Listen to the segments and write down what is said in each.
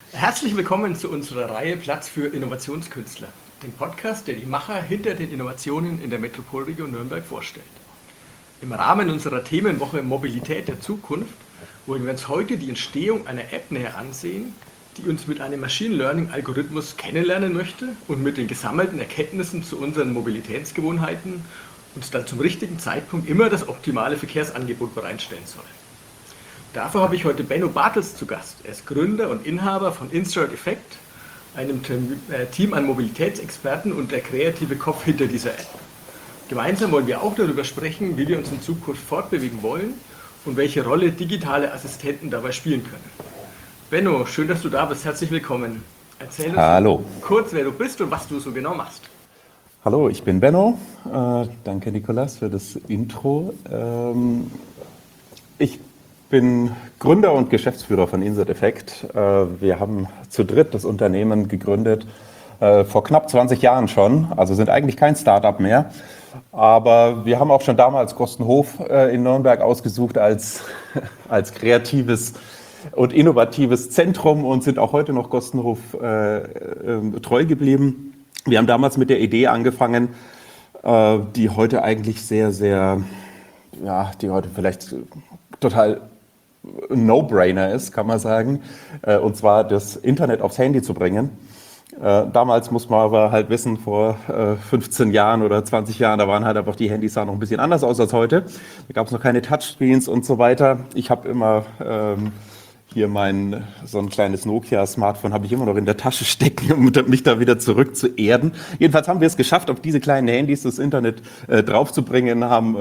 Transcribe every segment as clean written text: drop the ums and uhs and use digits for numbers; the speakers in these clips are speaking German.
Herzlich willkommen zu unserer Reihe Platz für Innovationskünstler, dem Podcast, der die Macher hinter den Innovationen in der Metropolregion Nürnberg vorstellt. Im Rahmen unserer Themenwoche Mobilität der Zukunft wollen wir uns heute die Entstehung einer App näher ansehen, die uns mit einem Machine Learning Algorithmus kennenlernen möchte und mit den gesammelten Erkenntnissen zu unseren Mobilitätsgewohnheiten uns dann zum richtigen Zeitpunkt immer das optimale Verkehrsangebot bereitstellen soll. Dafür habe ich heute Benno Bartels zu Gast. Er ist Gründer und Inhaber von Insert Effect, einem Team an Mobilitätsexperten und der kreative Kopf hinter dieser App. Gemeinsam wollen wir auch darüber sprechen, wie wir uns in Zukunft fortbewegen wollen und welche Rolle digitale Assistenten dabei spielen können. Benno, schön, dass du da bist. Herzlich willkommen. Erzähl uns kurz, wer du bist und was du so genau machst. Hallo, ich bin Benno. Danke, Nikolas, für das Intro. Ich bin Gründer und Geschäftsführer von Insert Effect. Wir haben zu dritt das Unternehmen gegründet, vor knapp 20 Jahren schon, also sind eigentlich kein Start-up mehr. Aber wir haben auch schon damals Gostenhof in Nürnberg ausgesucht als kreatives und innovatives Zentrum und sind auch heute noch Gostenhof treu geblieben. Wir haben damals mit der Idee angefangen, die heute eigentlich die heute vielleicht total No-Brainer ist, kann man sagen, und zwar das Internet aufs Handy zu bringen. Damals muss man aber halt wissen, vor 15 Jahren oder 20 Jahren, da waren halt einfach die Handys, sahen noch ein bisschen anders aus als heute. Da gab es noch keine Touchscreens und so weiter. Ich habe immer hier so ein kleines Nokia-Smartphone habe ich immer noch in der Tasche stecken, um mich da wieder zurück zu erden. Jedenfalls haben wir es geschafft, auf diese kleinen Handys das Internet draufzubringen, haben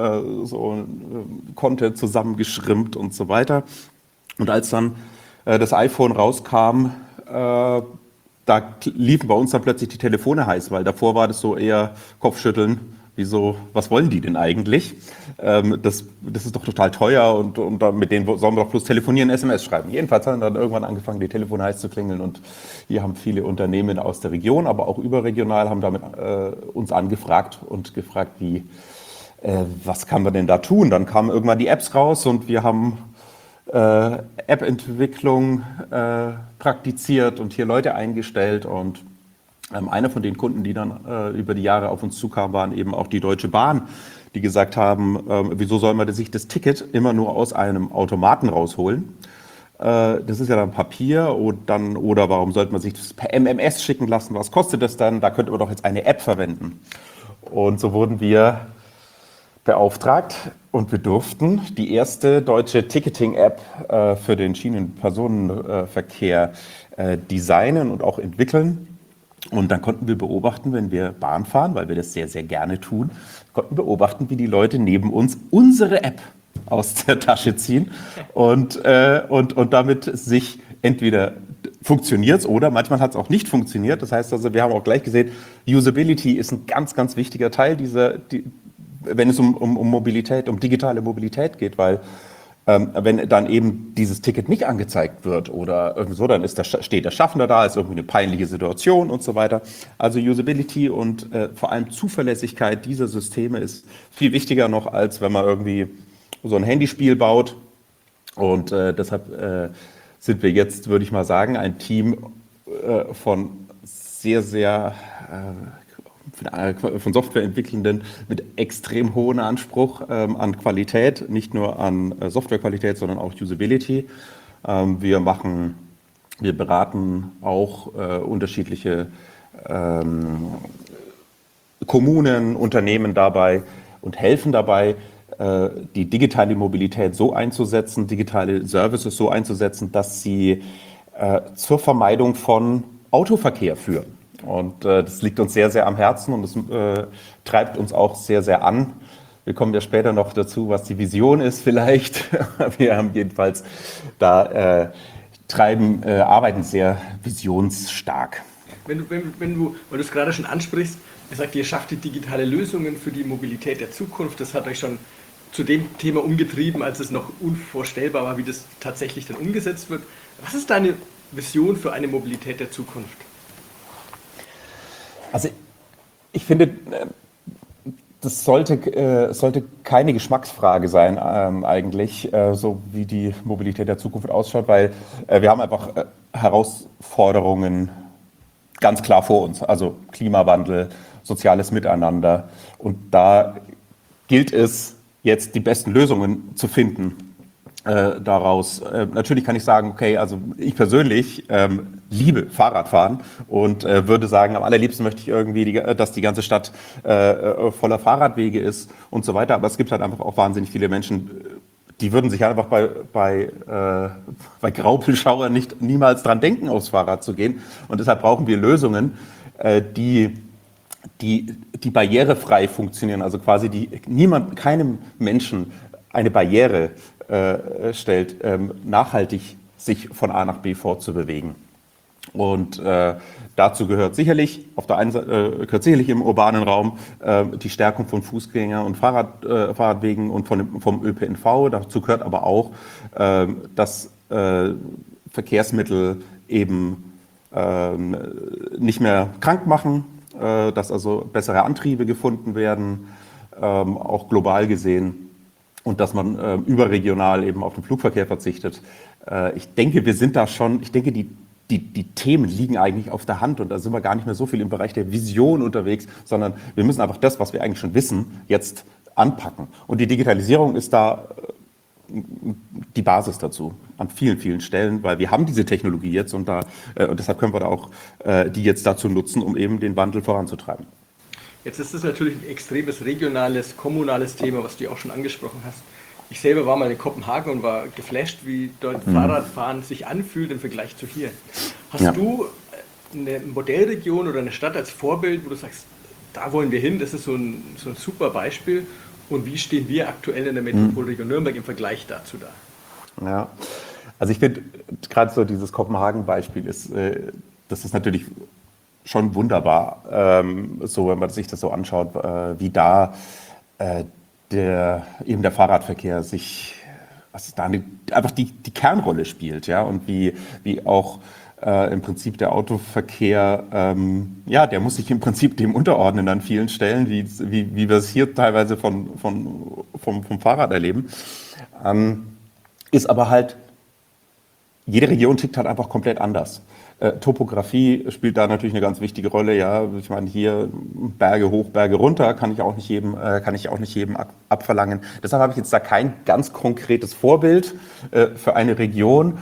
Content zusammengeschrimpt und so weiter. Und als dann das iPhone rauskam, da liefen bei uns dann plötzlich die Telefone heiß, weil davor war das so eher Kopfschütteln. Wieso, was wollen die denn eigentlich? Das ist doch total teuer und mit denen sollen wir doch bloß telefonieren, SMS schreiben. Jedenfalls haben dann irgendwann angefangen, die Telefone heiß zu klingeln und hier haben viele Unternehmen aus der Region, aber auch überregional, haben damit uns angefragt und gefragt, was kann man denn da tun? Dann kamen irgendwann die Apps raus und wir haben App-Entwicklung praktiziert und hier Leute eingestellt und einer von den Kunden, die dann über die Jahre auf uns zukamen, waren eben auch die Deutsche Bahn, die gesagt haben, wieso soll man sich das Ticket immer nur aus einem Automaten rausholen? Das ist ja dann Papier oder warum sollte man sich das per MMS schicken lassen? Was kostet das dann? Da könnte man doch jetzt eine App verwenden. Und so wurden wir beauftragt und wir durften die erste deutsche Ticketing-App für den Schienenpersonenverkehr designen und auch entwickeln. Und dann konnten wir beobachten, wenn wir Bahn fahren, weil wir das sehr, sehr gerne tun, konnten beobachten, wie die Leute neben uns unsere App aus der Tasche ziehen und damit sich entweder funktioniert es oder manchmal hat es auch nicht funktioniert. Das heißt also, wir haben auch gleich gesehen, Usability ist ein ganz, ganz wichtiger Teil wenn es um Mobilität, um digitale Mobilität geht, weil wenn dann eben dieses Ticket nicht angezeigt wird oder irgendwie so, dann steht der Schaffner da, ist irgendwie eine peinliche Situation und so weiter. Also Usability und vor allem Zuverlässigkeit dieser Systeme ist viel wichtiger noch, als wenn man irgendwie so ein Handyspiel baut. Und deshalb sind wir jetzt, würde ich mal sagen, ein Team von sehr, sehr von Softwareentwicklenden mit extrem hohem Anspruch an Qualität, nicht nur an Softwarequalität, sondern auch Usability. Wir beraten auch unterschiedliche Kommunen, Unternehmen dabei und helfen dabei, die digitale Mobilität so einzusetzen, digitale Services so einzusetzen, dass sie zur Vermeidung von Autoverkehr führen. Und das liegt uns sehr, sehr am Herzen und das treibt uns auch sehr, sehr an. Wir kommen ja später noch dazu, was die Vision ist vielleicht. Wir haben jedenfalls arbeiten sehr visionsstark. Weil du es gerade schon ansprichst, ihr sagt, ihr schafft die digitale Lösungen für die Mobilität der Zukunft. Das hat euch schon zu dem Thema umgetrieben, als es noch unvorstellbar war, wie das tatsächlich dann umgesetzt wird. Was ist deine Vision für eine Mobilität der Zukunft? Also ich finde, Das sollte keine Geschmacksfrage sein, eigentlich, so wie die Mobilität der Zukunft ausschaut, weil wir haben einfach Herausforderungen ganz klar vor uns, also Klimawandel, soziales Miteinander. Und da gilt es jetzt, die besten Lösungen zu finden daraus. Natürlich kann ich sagen, okay, also ich persönlich liebe Fahrradfahren und würde sagen, am allerliebsten möchte ich irgendwie, dass die ganze Stadt voller Fahrradwege ist und so weiter. Aber es gibt halt einfach auch wahnsinnig viele Menschen, die würden sich einfach bei Graupelschauer niemals dran denken, aufs Fahrrad zu gehen. Und deshalb brauchen wir Lösungen, die barrierefrei funktionieren, also quasi keinem Menschen eine Barriere stellt, nachhaltig sich von A nach B fortzubewegen. Und dazu gehört sicherlich, auf der einen Seite gehört sicherlich im urbanen Raum die Stärkung von Fußgänger- und Fahrradwegen und vom ÖPNV. Dazu gehört aber auch, dass Verkehrsmittel eben nicht mehr krank machen, dass also bessere Antriebe gefunden werden, auch global gesehen. Und dass man überregional eben auf den Flugverkehr verzichtet. Ich denke, wir sind da schon, ich denke, die Themen liegen eigentlich auf der Hand und da sind wir gar nicht mehr so viel im Bereich der Vision unterwegs, sondern wir müssen einfach das, was wir eigentlich schon wissen, jetzt anpacken. Und die Digitalisierung ist da die Basis dazu an vielen, vielen Stellen, weil wir haben diese Technologie jetzt und deshalb können wir da auch die jetzt dazu nutzen, um eben den Wandel voranzutreiben. Jetzt ist es natürlich ein extremes regionales, kommunales Thema, was du auch schon angesprochen hast. Ich selber war mal in Kopenhagen und war geflasht, wie dort Fahrradfahren sich anfühlt im Vergleich zu hier. Hast du eine Modellregion oder eine Stadt als Vorbild, wo du sagst, da wollen wir hin, das ist so ein super Beispiel? Und wie stehen wir aktuell in der Metropolregion Nürnberg im Vergleich dazu da? Ja, also ich finde gerade so dieses Kopenhagen-Beispiel das ist natürlich schon wunderbar, so wenn man sich das so anschaut, wie da der Fahrradverkehr einfach die Kernrolle spielt, ja, und wie auch im Prinzip der Autoverkehr, der muss sich im Prinzip dem unterordnen an vielen Stellen, wie wir es hier teilweise vom Fahrrad erleben, ist aber halt, jede Region tickt halt einfach komplett anders. Topografie spielt da natürlich eine ganz wichtige Rolle. Ja, ich meine, hier Berge hoch, Berge runter kann ich auch nicht jedem abverlangen. Deshalb habe ich jetzt da kein ganz konkretes Vorbild für eine Region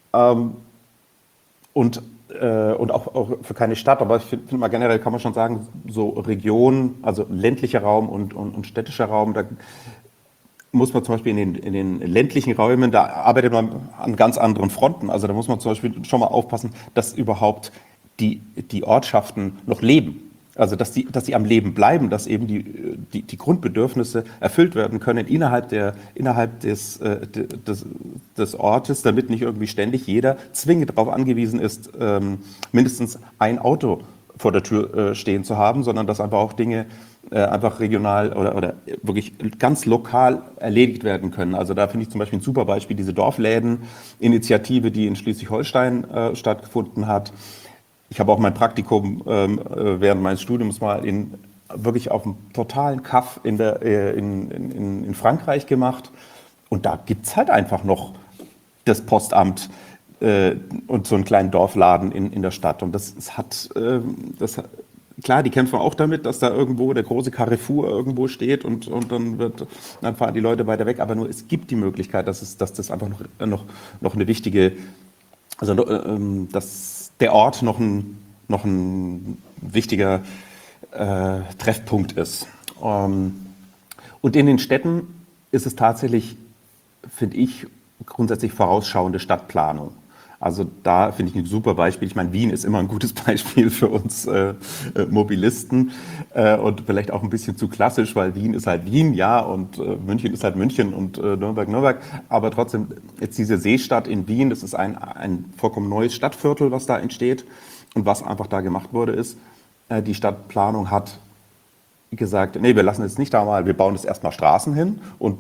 und auch für keine Stadt. Aber ich finde mal generell kann man schon sagen, so Region, also ländlicher Raum und städtischer Raum, da muss man zum Beispiel in den ländlichen Räumen, da arbeitet man an ganz anderen Fronten. Also da muss man zum Beispiel schon mal aufpassen, dass überhaupt die Ortschaften noch leben. Also dass die am Leben bleiben, dass eben die Grundbedürfnisse erfüllt werden können innerhalb des Ortes, damit nicht irgendwie ständig jeder zwingend darauf angewiesen ist, mindestens ein Auto vor der Tür stehen zu haben, sondern dass einfach auch Dinge einfach regional oder wirklich ganz lokal erledigt werden können. Also da finde ich zum Beispiel ein super Beispiel diese Dorfläden-Initiative, die in Schleswig-Holstein stattgefunden hat. Ich habe auch mein Praktikum während meines Studiums mal wirklich auf einem totalen Kaff in Frankreich gemacht. Und da gibt es halt einfach noch das Postamt und so einen kleinen Dorfladen in der Stadt. Und klar, die kämpfen auch damit, dass da irgendwo der große Carrefour irgendwo steht und dann fahren die Leute weiter weg. Aber nur es gibt die Möglichkeit, dass das einfach noch eine wichtige, also dass der Ort noch ein wichtiger Treffpunkt ist. Und in den Städten ist es tatsächlich, finde ich, grundsätzlich vorausschauende Stadtplanung. Also da finde ich ein super Beispiel. Ich meine, Wien ist immer ein gutes Beispiel für uns Mobilisten und vielleicht auch ein bisschen zu klassisch, weil Wien ist halt Wien, ja, und München ist halt München und Nürnberg. Aber trotzdem, jetzt diese Seestadt in Wien, das ist ein vollkommen neues Stadtviertel, was da entsteht. Und was einfach da gemacht wurde, ist, die Stadtplanung hat gesagt, nee, wir lassen jetzt nicht da mal, wir bauen jetzt erstmal Straßen hin und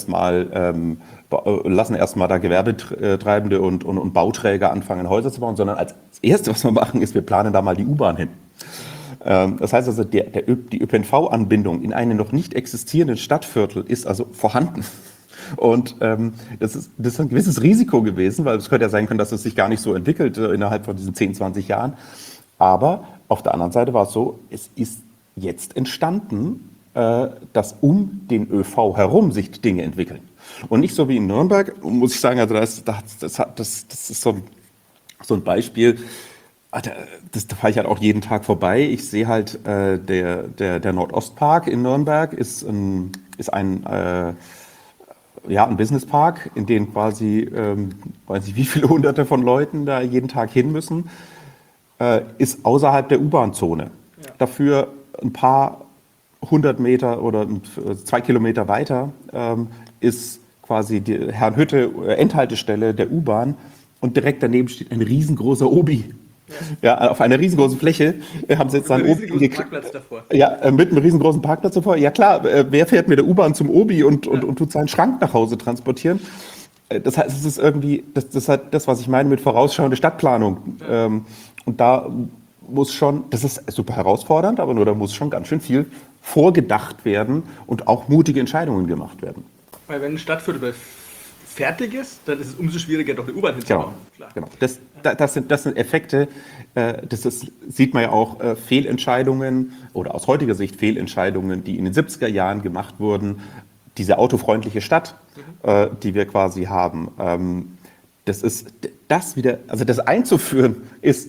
lassen erstmal da Gewerbetreibende und Bauträger anfangen, Häuser zu bauen, sondern als Erste, was wir machen, ist, wir planen da mal die U-Bahn hin. Das heißt also, die ÖPNV-Anbindung in einem noch nicht existierenden Stadtviertel ist also vorhanden. Und das ist ein gewisses Risiko gewesen, weil es könnte ja sein können, dass es sich gar nicht so entwickelt innerhalb von diesen 10, 20 Jahren. Aber auf der anderen Seite war es so, es ist jetzt entstanden, dass um den ÖV herum sich Dinge entwickeln. Und nicht so wie in Nürnberg, muss ich sagen, also das ist so ein Beispiel, da fahre ich halt auch jeden Tag vorbei. Ich sehe halt, der Nordostpark in Nürnberg ist ein Businesspark, in den quasi, weiß nicht wie viele Hunderte von Leuten da jeden Tag hin müssen, ist außerhalb der U-Bahn-Zone. Ja. Dafür ein paar 100 Meter oder 2 Kilometer weiter ist quasi die Herrnhütte Endhaltestelle der U-Bahn und direkt daneben steht ein riesengroßer Obi. Ja, auf einer riesengroßen Fläche haben sie jetzt dann Obi Parkplatz davor. Ja, mit einem riesengroßen Parkplatz davor. Ja klar, wer fährt mit der U-Bahn zum Obi und tut seinen Schrank nach Hause transportieren? Das heißt, es ist irgendwie, das ist halt das, was ich meine mit vorausschauende Stadtplanung. Ja. Und da muss schon, das ist super herausfordernd, aber nur da muss schon ganz schön viel vorgedacht werden und auch mutige Entscheidungen gemacht werden. Weil wenn ein Stadtviertel fertig ist, dann ist es umso schwieriger, doch eine U-Bahn hinzubauen. Genau. Das sind Effekte, sieht man ja auch, Fehlentscheidungen oder aus heutiger Sicht Fehlentscheidungen, die in den 70er Jahren gemacht wurden. Diese autofreundliche Stadt, die wir quasi haben, das einzuführen ist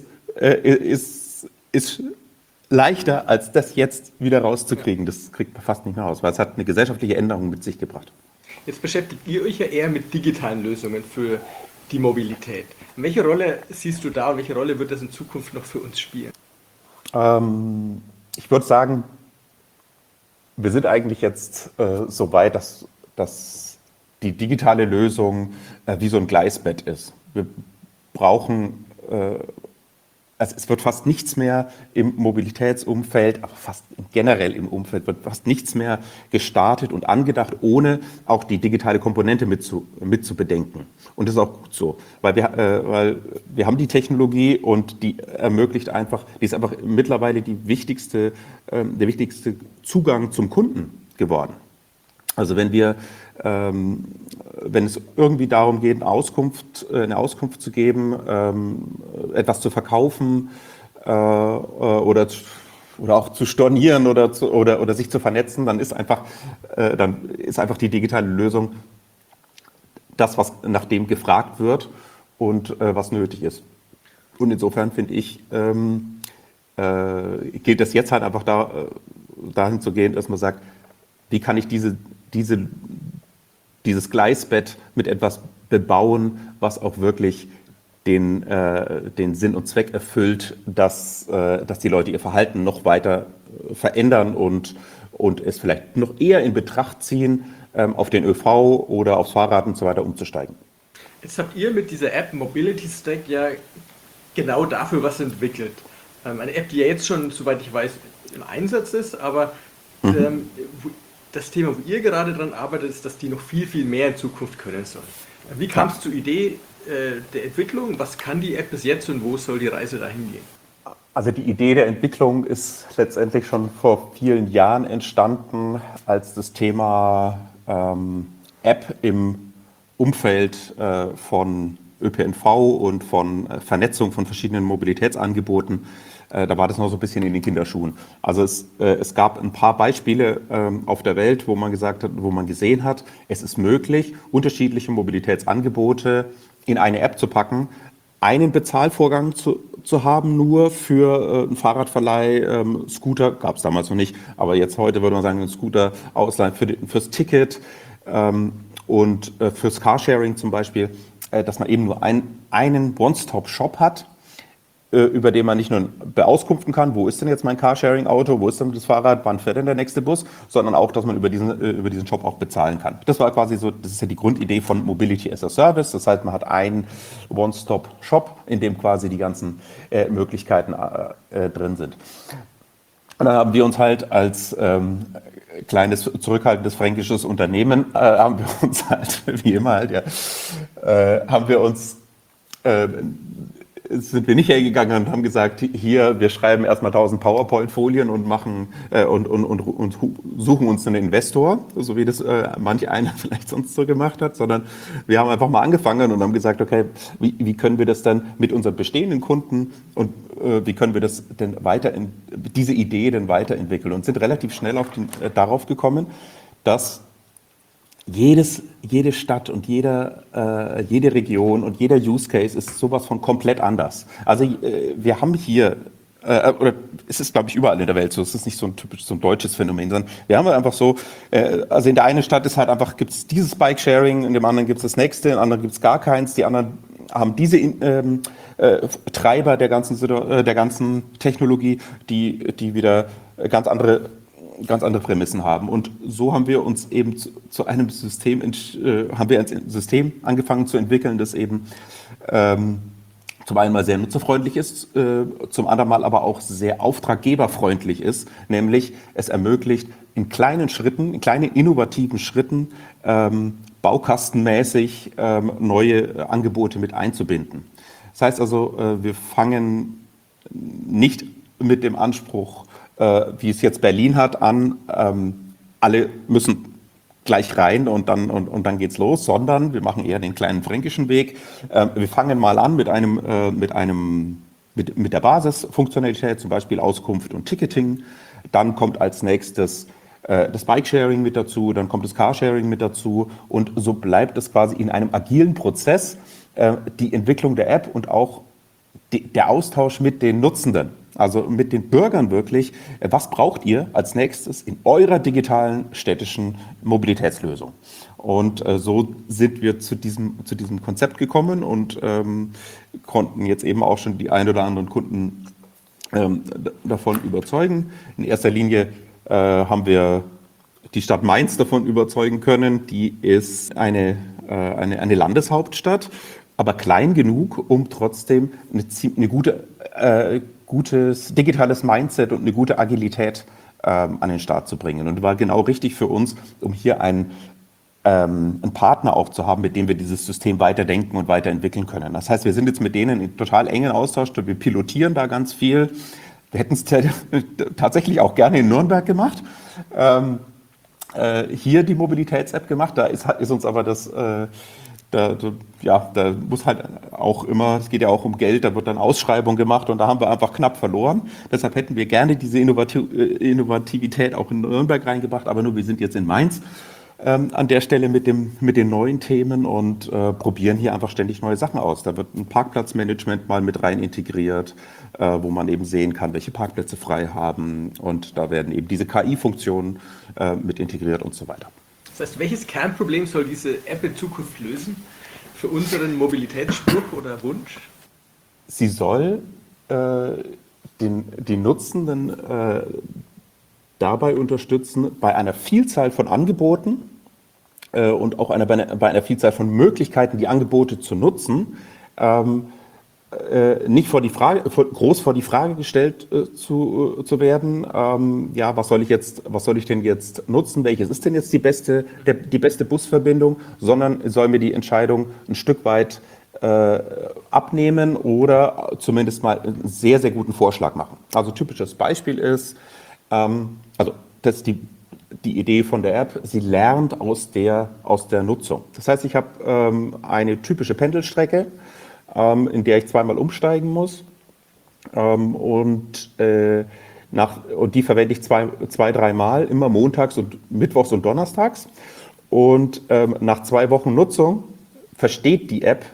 leichter, als das jetzt wieder rauszukriegen. Das kriegt man fast nicht mehr raus, weil es hat eine gesellschaftliche Änderung mit sich gebracht. Jetzt beschäftigt ihr euch ja eher mit digitalen Lösungen für die Mobilität. Welche Rolle siehst du da und welche Rolle wird das in Zukunft noch für uns spielen? Ich würde sagen, wir sind eigentlich jetzt so weit, dass die digitale Lösung wie so ein Gleisbett ist. Wir brauchen also es wird fast nichts mehr im Mobilitätsumfeld, aber fast generell im Umfeld wird fast nichts mehr gestartet und angedacht, ohne auch die digitale Komponente mit zu bedenken. Und das ist auch gut so, weil wir haben die Technologie und die ist einfach mittlerweile der wichtigste Zugang zum Kunden geworden. Also wenn es irgendwie darum geht, eine Auskunft zu geben, etwas zu verkaufen oder auch zu stornieren oder sich zu vernetzen, dann ist einfach die digitale Lösung das, was nach dem gefragt wird und was nötig ist. Und insofern finde ich, gilt es jetzt halt einfach dahin zu gehen, dass man sagt, wie kann ich dieses Gleisbett mit etwas bebauen, was auch wirklich den Sinn und Zweck erfüllt, dass die Leute ihr Verhalten noch weiter verändern und es vielleicht noch eher in Betracht ziehen, auf den ÖV oder aufs Fahrrad und so weiter umzusteigen. Jetzt habt ihr mit dieser App Mobility Stack ja genau dafür was entwickelt. Eine App, die ja jetzt schon, soweit ich weiß, im Einsatz ist, aber das Thema, wo ihr gerade dran arbeitet, ist, dass die noch viel, viel mehr in Zukunft können soll. Wie kam es zur Idee der Entwicklung? Was kann die App bis jetzt und wo soll die Reise dahin gehen? Also die Idee der Entwicklung ist letztendlich schon vor vielen Jahren entstanden, als das Thema App im Umfeld von ÖPNV und von Vernetzung von verschiedenen Mobilitätsangeboten, da war das noch so ein bisschen in den Kinderschuhen. Also es gab ein paar Beispiele auf der Welt, wo man gesehen hat, es ist möglich, unterschiedliche Mobilitätsangebote in eine App zu packen, einen Bezahlvorgang zu haben, nur für einen Fahrradverleih, Scooter, gab es damals noch nicht, aber heute würde man sagen, einen Scooter ausleihen fürs Ticket und fürs Carsharing zum Beispiel, dass man eben nur einen One-Stop-Shop hat, über den man nicht nur beauskunften kann, wo ist denn jetzt mein Carsharing-Auto, wo ist denn das Fahrrad, wann fährt denn der nächste Bus, sondern auch, dass man über diesen Shop auch bezahlen kann. Das war quasi so, das ist ja die Grundidee von Mobility as a Service. Das heißt, man hat einen One-Stop-Shop, in dem quasi die ganzen Möglichkeiten drin sind. Und dann haben wir uns halt als kleines, zurückhaltendes fränkisches Unternehmen, haben wir uns halt, wie immer halt, haben wir uns sind wir nicht hergegangen und haben gesagt, hier, wir schreiben erstmal 1000 PowerPoint-Folien und machen und suchen uns einen Investor, so wie das manch einer vielleicht sonst so gemacht hat, sondern wir haben einfach mal angefangen und haben gesagt, okay, wie können wir das dann mit unseren bestehenden Kunden und wie können wir das denn diese Idee denn weiterentwickeln und sind relativ schnell darauf gekommen, dass jede Stadt und jede Region und jeder Use Case ist sowas von komplett anders. Also wir haben hier, oder es ist, glaube ich, überall in der Welt so, es ist nicht so ein typisch so ein deutsches Phänomen, sondern wir haben einfach so, also in der einen Stadt ist halt einfach, gibt es dieses Bike-Sharing, in dem anderen gibt es das nächste, in dem anderen gibt es gar keins, die anderen haben diese Treiber der ganzen Technologie, die wieder ganz andere Prämissen haben. Und so haben wir uns eben zu einem System, haben wir ein System angefangen zu entwickeln, das eben zum einen mal sehr nutzerfreundlich ist, zum anderen mal aber auch sehr auftraggeberfreundlich ist, nämlich es ermöglicht in kleinen Schritten, in kleinen innovativen Schritten, baukastenmäßig neue Angebote mit einzubinden. Das heißt also, wir fangen nicht mit dem Anspruch, wie es jetzt Berlin hat, an, alle müssen gleich rein und dann geht's los, sondern wir machen eher den kleinen fränkischen Weg. Wir fangen mal an mit der Basisfunktionalität, zum Beispiel Auskunft und Ticketing. Dann kommt als nächstes das Bike-Sharing mit dazu, dann kommt das Carsharing mit dazu und so bleibt es quasi in einem agilen Prozess die Entwicklung der App und auch der Austausch mit den Nutzenden. Also mit den Bürgern wirklich, was braucht ihr als nächstes in eurer digitalen städtischen Mobilitätslösung? Und so sind wir zu diesem Konzept gekommen und konnten jetzt eben auch schon die ein oder anderen Kunden davon überzeugen. In erster Linie haben wir die Stadt Mainz davon überzeugen können. Die ist eine Landeshauptstadt, aber klein genug, um trotzdem eine gutes digitales Mindset und eine gute Agilität an den Start zu bringen. Und war genau richtig für uns, um hier einen Partner auch zu haben, mit dem wir dieses System weiterdenken und weiterentwickeln können. Das heißt, wir sind jetzt mit denen in total engen Austausch, wir pilotieren da ganz viel. Wir hätten es tatsächlich auch gerne in Nürnberg gemacht, hier die Mobilitäts-App gemacht, da ist uns aber das... Da muss halt auch immer, es geht ja auch um Geld, da wird dann Ausschreibung gemacht und da haben wir einfach knapp verloren. Deshalb hätten wir gerne diese Innovativität auch in Nürnberg reingebracht, aber nur wir sind jetzt in Mainz an der Stelle mit den neuen Themen und probieren hier einfach ständig neue Sachen aus. Da wird ein Parkplatzmanagement mal mit rein integriert, wo man eben sehen kann, welche Parkplätze frei haben und da werden eben diese KI-Funktionen mit integriert und so weiter. Das heißt, welches Kernproblem soll diese App in Zukunft lösen für unseren Mobilitätsspruch oder Wunsch? Sie soll die Nutzenden dabei unterstützen, bei einer Vielzahl von Angeboten und auch bei einer Vielzahl von Möglichkeiten, die Angebote zu nutzen, nicht groß vor die Frage gestellt zu werden, was soll ich denn jetzt nutzen, welches ist denn jetzt die beste Busverbindung, sondern soll mir die Entscheidung ein Stück weit abnehmen oder zumindest mal einen sehr, sehr guten Vorschlag machen. Also typisches Beispiel ist, das ist die Idee von der App, sie lernt aus der Nutzung. Das heißt, ich habe eine typische Pendelstrecke, in der ich zweimal umsteigen muss und die verwende ich zwei, dreimal, immer montags und mittwochs und donnerstags. Und nach 2 Wochen Nutzung versteht die App,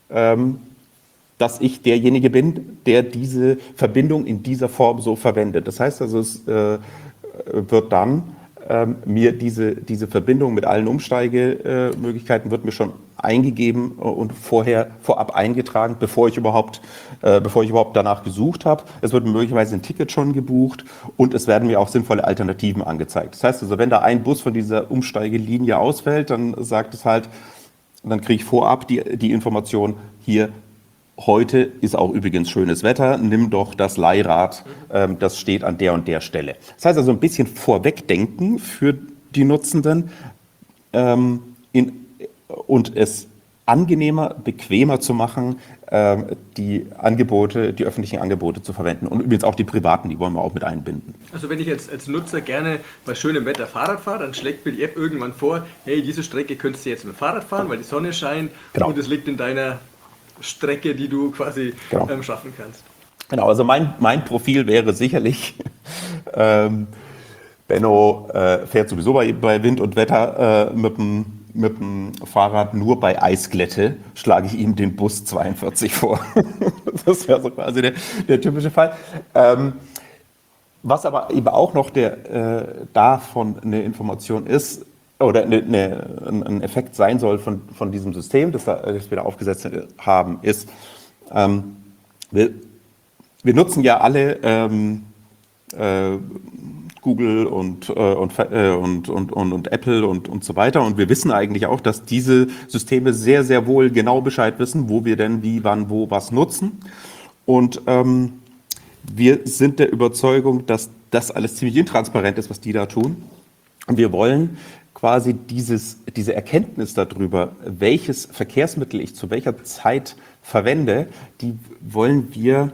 dass ich derjenige bin, der diese Verbindung in dieser Form so verwendet. Das heißt also, es wird dann mir diese Verbindung mit allen Umsteigemöglichkeiten wird mir schon eingegeben und vorab eingetragen, bevor ich überhaupt danach gesucht habe. Es wird möglicherweise ein Ticket schon gebucht und es werden mir auch sinnvolle Alternativen angezeigt. Das heißt also, wenn da ein Bus von dieser Umsteigelinie ausfällt, dann sagt es halt, dann kriege ich vorab die Information, hier, heute ist auch übrigens schönes Wetter, nimm doch das Leihrad, das steht an der und der Stelle. Das heißt also ein bisschen Vorwegdenken für die Nutzenden und es angenehmer, bequemer zu machen, die öffentlichen Angebote zu verwenden. Und übrigens auch die privaten, die wollen wir auch mit einbinden. Also wenn ich jetzt als Nutzer gerne bei schönem Wetter Fahrrad fahre, dann schlägt mir die App irgendwann vor, hey, diese Strecke könntest du jetzt mit dem Fahrrad fahren, weil die Sonne scheint und es liegt in deiner Strecke, die du quasi schaffen kannst. Genau, also mein Profil wäre sicherlich, Benno fährt sowieso bei Wind und Wetter mit dem Fahrrad, nur bei Eisglätte schlage ich ihm den Bus 42 vor. Das wäre so quasi der typische Fall. Was aber eben auch noch davon eine Information ist, oder ein Effekt sein soll von diesem System, das wir da aufgesetzt haben, ist, wir nutzen ja alle Google und Apple und so weiter. Und wir wissen eigentlich auch, dass diese Systeme sehr, sehr wohl genau Bescheid wissen, wo wir denn wie, wann, wo, was nutzen. Und wir sind der Überzeugung, dass das alles ziemlich intransparent ist, was die da tun. Und wir wollen quasi diese Erkenntnis darüber, welches Verkehrsmittel ich zu welcher Zeit verwende, die wollen wir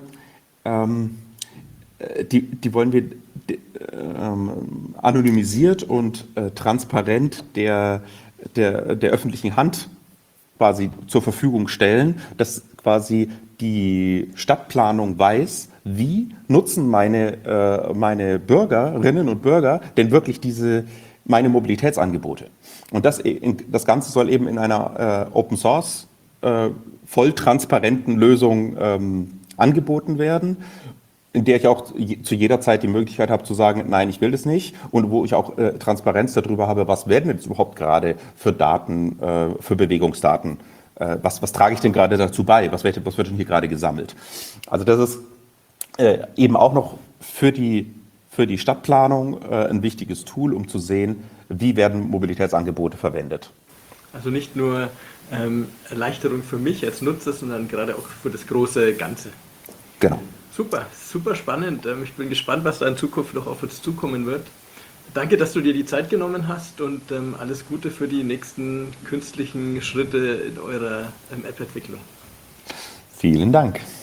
anonymisiert und transparent der öffentlichen Hand quasi zur Verfügung stellen, dass quasi die Stadtplanung weiß, wie nutzen meine Bürgerinnen und Bürger denn wirklich meine Mobilitätsangebote. Und das Ganze soll eben in einer Open Source voll transparenten Lösung angeboten werden, in der ich auch zu jeder Zeit die Möglichkeit habe zu sagen, nein, ich will das nicht, und wo ich auch Transparenz darüber habe, was werden jetzt überhaupt gerade für Daten, für Bewegungsdaten, was trage ich denn gerade dazu bei, was wird denn hier gerade gesammelt. Also das ist eben auch noch für die Stadtplanung ein wichtiges Tool, um zu sehen, wie werden Mobilitätsangebote verwendet. Also nicht nur Erleichterung für mich als Nutzer, sondern gerade auch für das große Ganze. Genau. Super, super spannend. Ich bin gespannt, was da in Zukunft noch auf uns zukommen wird. Danke, dass du dir die Zeit genommen hast, und alles Gute für die nächsten künstlichen Schritte in eurer App-Entwicklung. Vielen Dank.